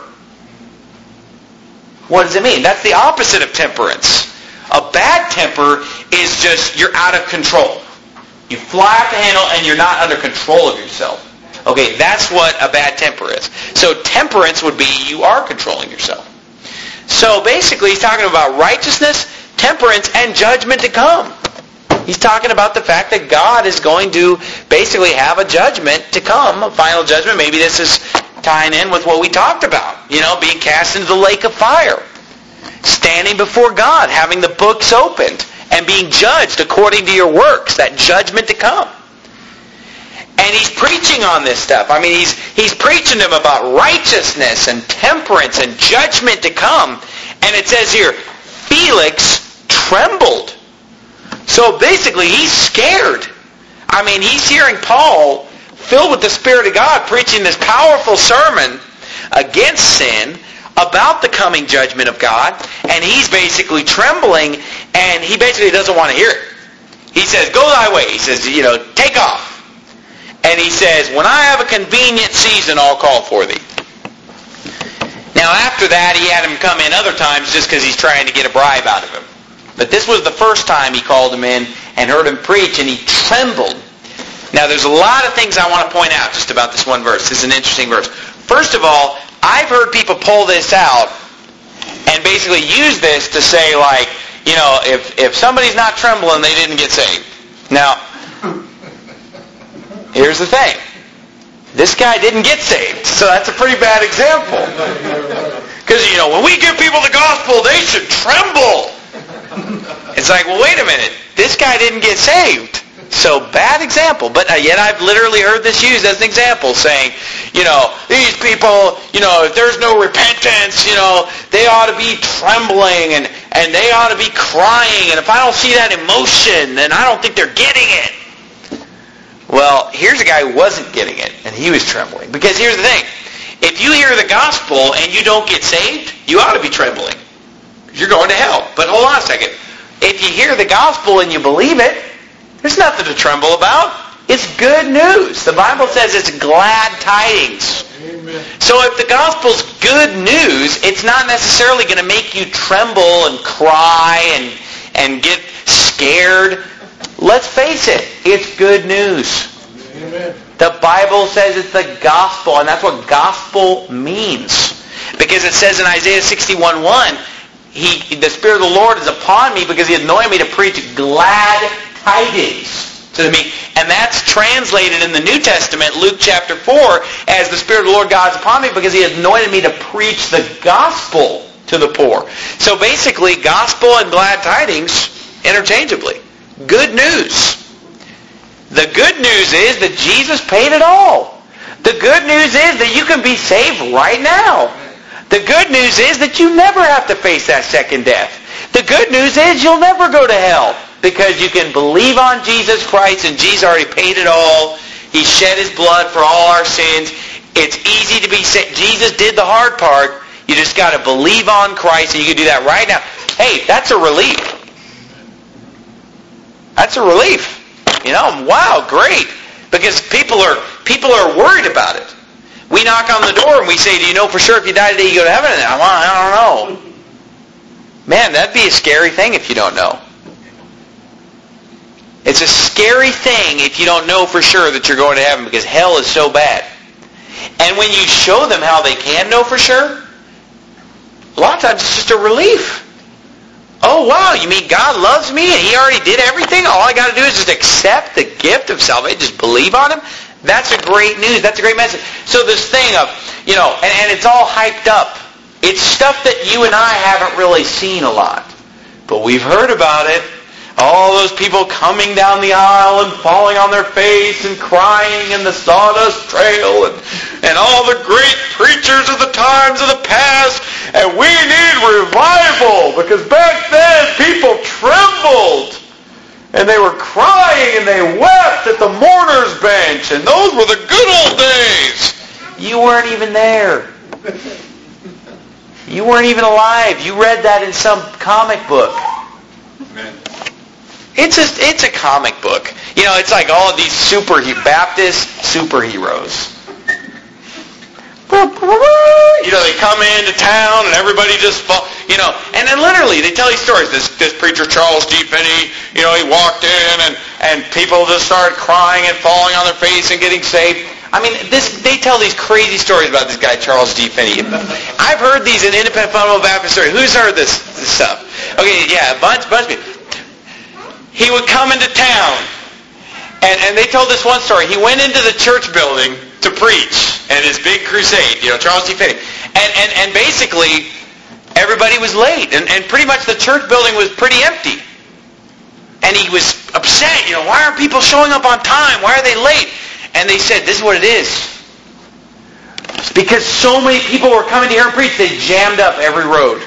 What does it mean? That's the opposite of temperance. A bad temper is just you're out of control. You fly off the handle and you're not under control of yourself. Okay, that's what a bad temper is. So temperance would be you are controlling yourself. So basically he's talking about righteousness, temperance, and judgment to come. He's talking about the fact that God is going to basically have a judgment to come, a final judgment. Maybe this is tying in with what we talked about, you know, being cast into the lake of fire, standing before God, having the books opened, and being judged according to your works, that judgment to come. And he's preaching on this stuff. I mean, he's he's preaching to them about righteousness and temperance and judgment to come. And it says here, Felix trembled. So basically, he's scared. I mean, he's hearing Paul, filled with the Spirit of God, preaching this powerful sermon against sin, about the coming judgment of God, and he's basically trembling, and he basically doesn't want to hear it. He says, go thy way. He says, you know, take off. And he says, when I have a convenient season, I'll call for thee. Now, after that, he had him come in other times just because he's trying to get a bribe out of him. But this was the first time he called him in and heard him preach, and he trembled. Now, there's a lot of things I want to point out just about this one verse. This is an interesting verse. First of all, I've heard people pull this out and basically use this to say, like, you know, if, if somebody's not trembling, they didn't get saved. Now, here's the thing. This guy didn't get saved, so that's a pretty bad example. Because, you know, when we give people the gospel, they should tremble. It's like, well, wait a minute. This guy didn't get saved. So, bad example. But uh, yet I've literally heard this used as an example, saying, you know, these people, you know, if there's no repentance, you know, they ought to be trembling and, and they ought to be crying. And if I don't see that emotion, then I don't think they're getting it. Well, here's a guy who wasn't getting it, and he was trembling. Because here's the thing. If you hear the gospel and you don't get saved, you ought to be trembling. You're going to hell. But hold on a second. If you hear the gospel and you believe it, there's nothing to tremble about. It's good news. The Bible says it's glad tidings. Amen. So if the gospel's good news, it's not necessarily going to make you tremble and cry and, and get scared. Let's face it, it's good news. Amen. The Bible says it's the gospel, and that's what gospel means. Because it says in Isaiah sixty-one one, He, the Spirit of the Lord is upon me because He anointed me to preach glad tidings to the meek. And that's translated in the New Testament, Luke chapter four, as the Spirit of the Lord God is upon me because He anointed me to preach the gospel to the poor. So basically, gospel and glad tidings interchangeably. Good news. The good news is that Jesus paid it all. The good news is that you can be saved right now. The good news is that you never have to face that second death. The good news is you'll never go to hell because you can believe on Jesus Christ and Jesus already paid it all. He shed His blood for all our sins. It's easy to be saved. Jesus did the hard part. You just got to believe on Christ, and you can do that right now. Hey, that's a relief. That's a relief. You know, wow, great. Because people are people are worried about it. We knock on the door and we say, do you know for sure if you die today you go to heaven? And I'm, I don't know. Man, that'd be a scary thing if you don't know. It's a scary thing if you don't know for sure that you're going to heaven, because hell is so bad. And when you show them how they can know for sure, a lot of times it's just a relief. Oh, wow, you mean God loves me and He already did everything? All I got to do is just accept the gift of salvation, just believe on Him? That's a great news. That's a great message. So this thing of, you know, and, and it's all hyped up. It's stuff that you and I haven't really seen a lot. But we've heard about it. All those people coming down the aisle and falling on their face and crying in the sawdust trail, and, and all the great preachers of the times of the past. And we need revival, because back then people trembled and they were crying and they wept at the mourner's bench, and those were the good old days. You weren't even there. You weren't even alive. You read that in some comic book. Amen. It's just, it's a comic book. You know, it's like all of these super Baptist superheroes. You know, they come into town and everybody just, fall, you know, and then literally they tell these stories. This this preacher, Charles D. Finney, you know, he walked in and, and people just started crying and falling on their face and getting saved. I mean, this they tell these crazy stories about this guy, Charles D. Finney. I've heard these in Independent Fundamental Baptist stories. Who's heard this, this stuff? Okay, yeah, a bunch, bunch of people. He would come into town, and, and they told this one story. He went into the church building to preach and his big crusade, you know, Charles D. Finney. And, and, and basically, everybody was late, and, and pretty much the church building was pretty empty. And he was upset, you know, why aren't people showing up on time? Why are they late? And they said, this is what it is. Because so many people were coming to hear him preach, they jammed up every road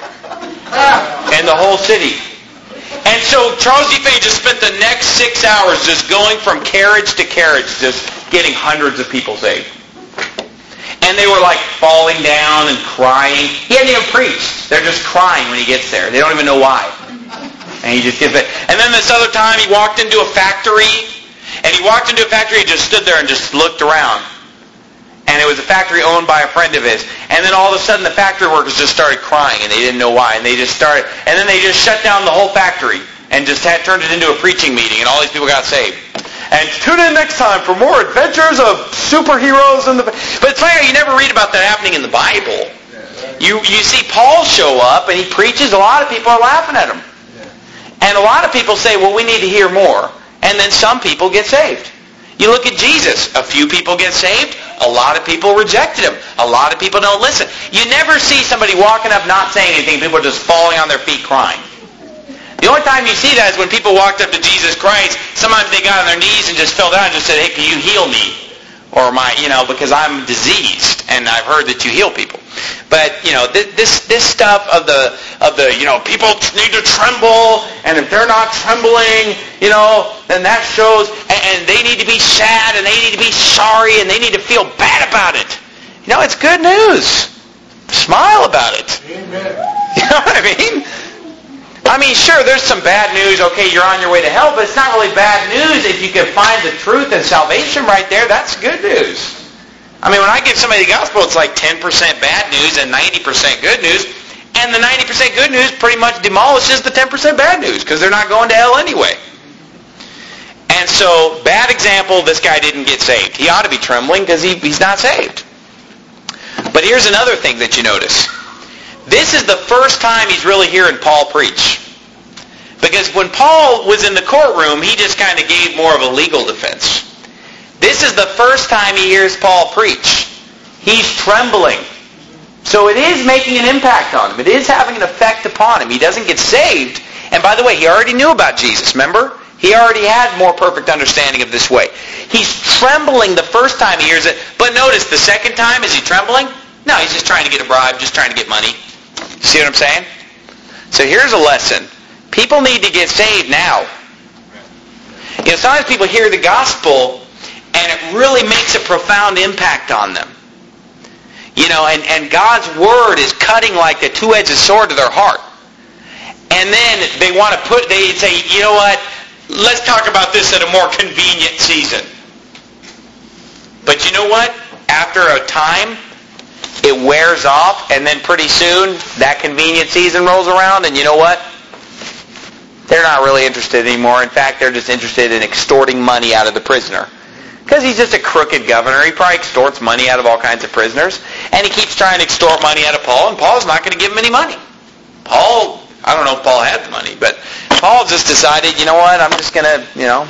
in the whole city. And so Charles D. Finney just spent the next six hours just going from carriage to carriage, just getting hundreds of people saved. And they were like falling down and crying. He hadn't even preached. They're just crying when he gets there. They don't even know why. And he just gets it. And then this other time he walked into a factory. And he walked into a factory and just stood there and just looked around. And it was a factory owned by a friend of his. And then all of a sudden the factory workers just started crying, and they didn't know why. And they just started, and then they just shut down the whole factory and just had turned it into a preaching meeting, and all these people got saved. And tune in next time for more adventures of superheroes in the. But it's funny, you never read about that happening in the Bible. You you see Paul show up and he preaches. A lot of people are laughing at him, and a lot of people say, "Well, we need to hear more." And then some people get saved. You look at Jesus. A few people get saved. A lot of people rejected him. A lot of people don't listen. You never see somebody walking up not saying anything. People are just falling on their feet crying. The only time you see that is when people walked up to Jesus Christ. Sometimes they got on their knees and just fell down and just said, hey, can you heal me? Or my, you know, because I'm diseased and I've heard that you heal people. But, you know, this this stuff of the, of the, you know, people need to tremble, and if they're not trembling, you know, then that shows, and, and they need to be sad, and they need to be sorry, and they need to feel bad about it. You know, it's good news. Smile about it. Amen. You know what I mean? I mean, sure, there's some bad news. Okay, you're on your way to hell, but it's not really bad news if you can find the truth and salvation right there. That's good news. I mean, when I give somebody the gospel, it's like ten percent bad news and ninety percent good news. And the ninety percent good news pretty much demolishes the ten percent bad news because they're not going to hell anyway. And so, bad example, this guy didn't get saved. He ought to be trembling because he, he's not saved. But here's another thing that you notice. This is the first time he's really hearing Paul preach. Because when Paul was in the courtroom, he just kind of gave more of a legal defense. This is the first time he hears Paul preach. He's trembling. So it is making an impact on him. It is having an effect upon him. He doesn't get saved. And by the way, he already knew about Jesus, remember? He already had more perfect understanding of this way. He's trembling the first time he hears it. But notice, the second time, is he trembling? No, he's just trying to get a bribe, just trying to get money. See what I'm saying? So here's a lesson. People need to get saved now. You know, sometimes people hear the gospel and it really makes a profound impact on them. You know, and, and God's word is cutting like a two-edged sword to their heart. And then they want to put, they say, you know what, let's talk about this at a more convenient season. But you know what? After a time, it wears off, and then pretty soon, that convenient season rolls around, and you know what? they're not really interested anymore. In fact, they're just interested in extorting money out of the prisoner. Because he's just a crooked governor. He probably extorts money out of all kinds of prisoners. And he keeps trying to extort money out of Paul, and Paul's not going to give him any money. Paul, I don't know if Paul had the money, but Paul just decided, you know what, I'm just going to, you know,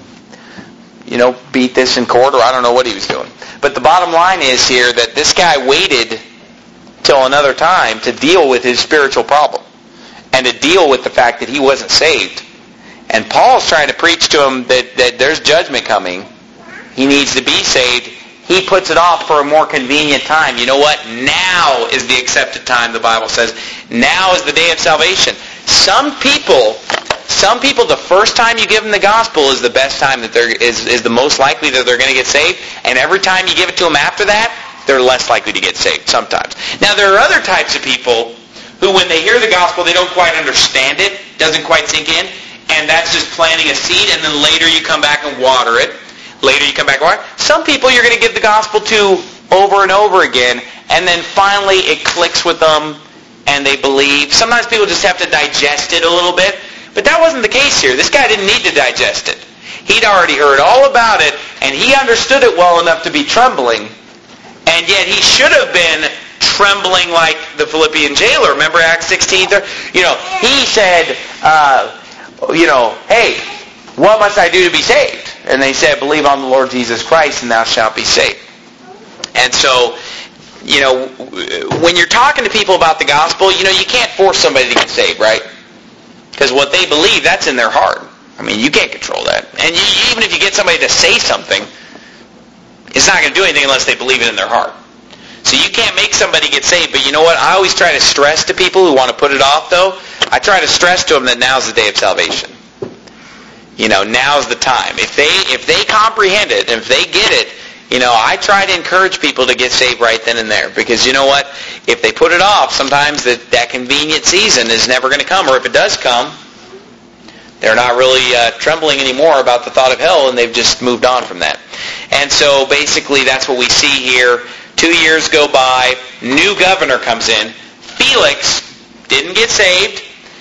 you know, beat this in court, or I don't know what he was doing. But the bottom line is here that this guy waited till another time to deal with his spiritual problem and to deal with the fact that he wasn't saved. And Paul's trying to preach to him that, that there's judgment coming. He needs to be saved. He puts it off for a more convenient time. You know what? Now is the accepted time, the Bible says. Now is the day of salvation. Some people, some people, the first time you give them the gospel is the best time that they're is, is the most likely that they're going to get saved. And every time you give it to them after that, they're less likely to get saved sometimes. Now there are other types of people who, when they hear the gospel, they don't quite understand it, doesn't quite sink in, and that's just planting a seed, and then later you come back and water it. Later you come back and water it. Some people you're going to give the gospel to over and over again, and then finally it clicks with them, and they believe. Sometimes people just have to digest it a little bit, but that wasn't the case here. This guy didn't need to digest it. He'd already heard all about it, and he understood it well enough to be trembling, and yet he should have been trembling like the Philippian jailer. Remember Acts sixteen? You know, he said, uh, you know, hey, what must I do to be saved? And they said, believe on the Lord Jesus Christ and thou shalt be saved. And so, you know, when you're talking to people about the gospel, you know, you can't force somebody to get saved, right? Because what they believe, that's in their heart. I mean, you can't control that. And you, even if you get somebody to say something, it's not going to do anything unless they believe it in their heart. So you can't make somebody get saved. But you know what? I always try to stress to people who want to put it off, though, I try to stress to them that now's the day of salvation. You know, now's the time. If they if they comprehend it, and if they get it, you know, I try to encourage people to get saved right then and there. Because you know what? If they put it off, sometimes that, that convenient season is never going to come. Or if it does come, they're not really uh, trembling anymore about the thought of hell, and they've just moved on from that. And so basically that's what we see here. Two years go by. New governor comes in. Felix didn't get saved.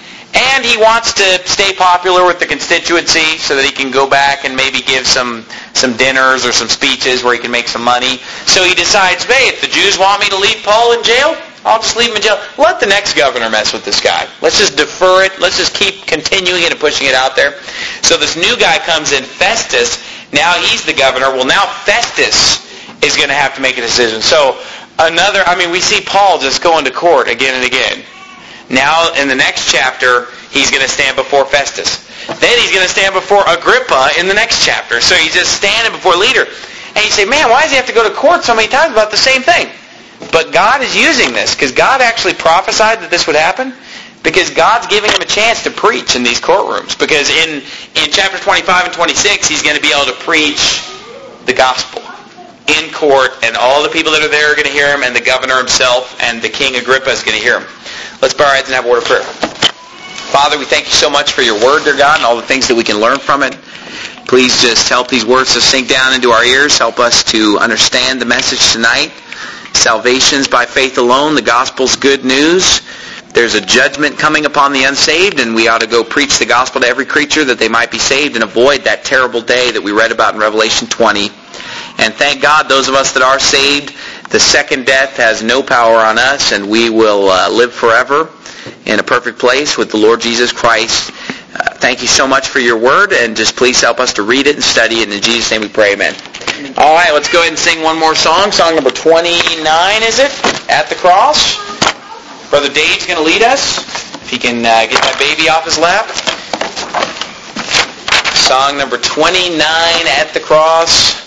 And he wants to stay popular with the constituency so that he can go back and maybe give some some dinners or some speeches where he can make some money. So he decides, hey, if the Jews want me to leave Paul in jail, I'll just leave him in jail. Let the next governor mess with this guy. Let's just defer it. Let's just keep continuing it and pushing it out there. So this new guy comes in, Festus. Now he's the governor. Well, now Festus is going to have to make a decision. So another, I mean, we see Paul just going to court again and again. Now, in the next chapter, he's going to stand before Festus. Then he's going to stand before Agrippa in the next chapter. So he's just standing before leader. And you say, man, why does he have to go to court so many times about the same thing? But God is using this, because God actually prophesied that this would happen, because God's giving him a chance to preach in these courtrooms. Because in, in chapter twenty-five and twenty-six, he's going to be able to preach the gospel in court, and all the people that are there are going to hear him, and the governor himself and the king Agrippa is going to hear him. Let's bow our heads and have a word of prayer. Father, we thank you so much for your word, dear God, and all the things that we can learn from it. Please just help these words to sink down into our ears. Help us to understand the message tonight. Salvation's by faith alone. The gospel's good news. There's a judgment coming upon the unsaved, and we ought to go preach the gospel to every creature that they might be saved and avoid that terrible day that we read about in Revelation twenty. And thank God, those of us that are saved, the second death has no power on us, and we will uh, live forever in a perfect place with the Lord Jesus Christ. Uh, thank you so much for your word, and just please help us to read it and study it. In Jesus' name we pray, amen. All right, let's go ahead and sing one more song. Song number twenty-nine, is it? At the Cross. Brother Dave's going to lead us. If he can uh, get that baby off his lap. Song number twenty-nine, At the Cross.